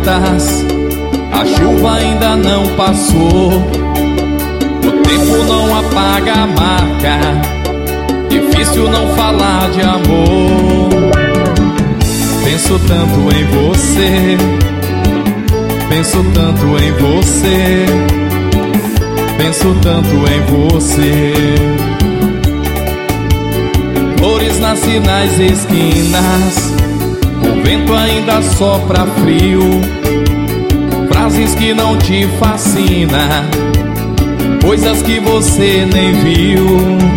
cartas, a chuva ainda não passou, o tempo não apaga a marca, difícil não falar de amor. Penso tanto em você, penso tanto em você, penso tanto em você. Flores nascem nas esquinas, o vento ainda sopra frio, frases que não te fascinam, coisas que você nem viu.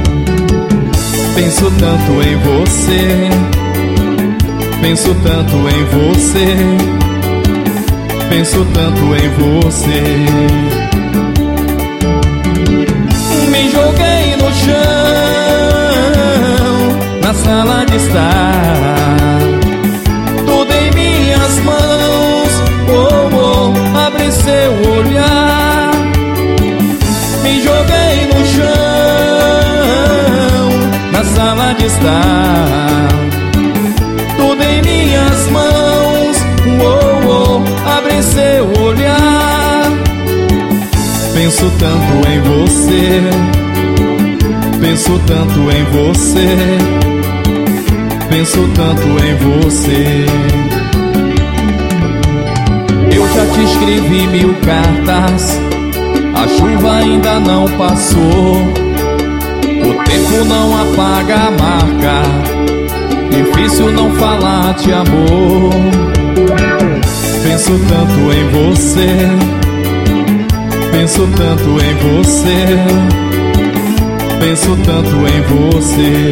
Penso tanto em você, penso tanto em você, penso tanto em você. Me joguei no chão, na sala de estar, tudo em minhas mãos, oh, oh, abre seu olhar. Me joguei no chão, na sala de estar, tudo em minhas mãos, oh, oh, abre seu olhar. Penso tanto em você, penso tanto em você, penso tanto em você. Eu já te escrevi 1000 cartas, a chuva ainda não passou, o tempo não apaga a marca, difícil não falar de amor. Penso tanto em você, penso tanto em você, penso tanto em você.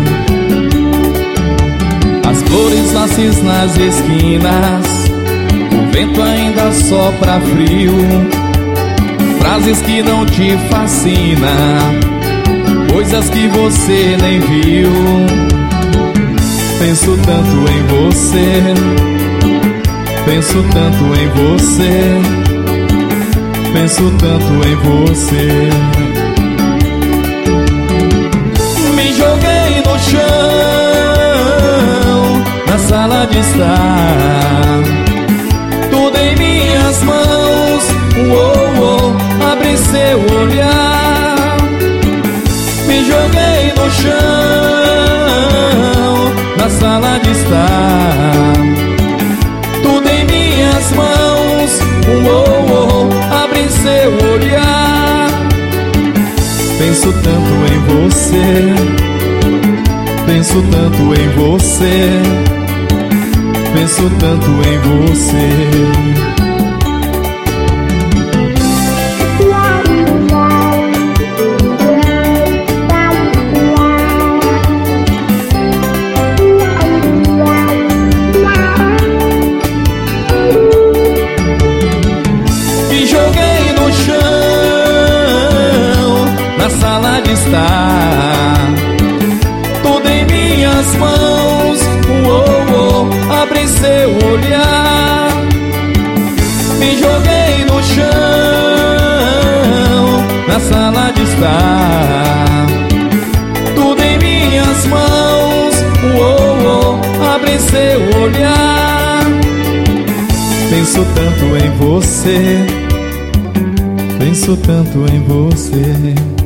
As flores nascem nas esquinas, o vento ainda sopra frio, frases que não te fascinam, coisas que você nem viu. Penso tanto em você, penso tanto em você, penso tanto em você. Me joguei no chão, na sala de estar, tudo em minhas mãos, oh, oh, abre seu olhar. Me joguei no chão, na sala de estar, tudo em minhas mãos, oh, oh, abre seu olhar. Penso tanto em você, penso tanto em você, penso tanto em você. Tudo em minhas mãos, oh, oh, abre seu olhar. Me joguei no chão, na sala de estar, tudo em minhas mãos, oh, oh, abre seu olhar. Penso tanto em você, penso tanto em você.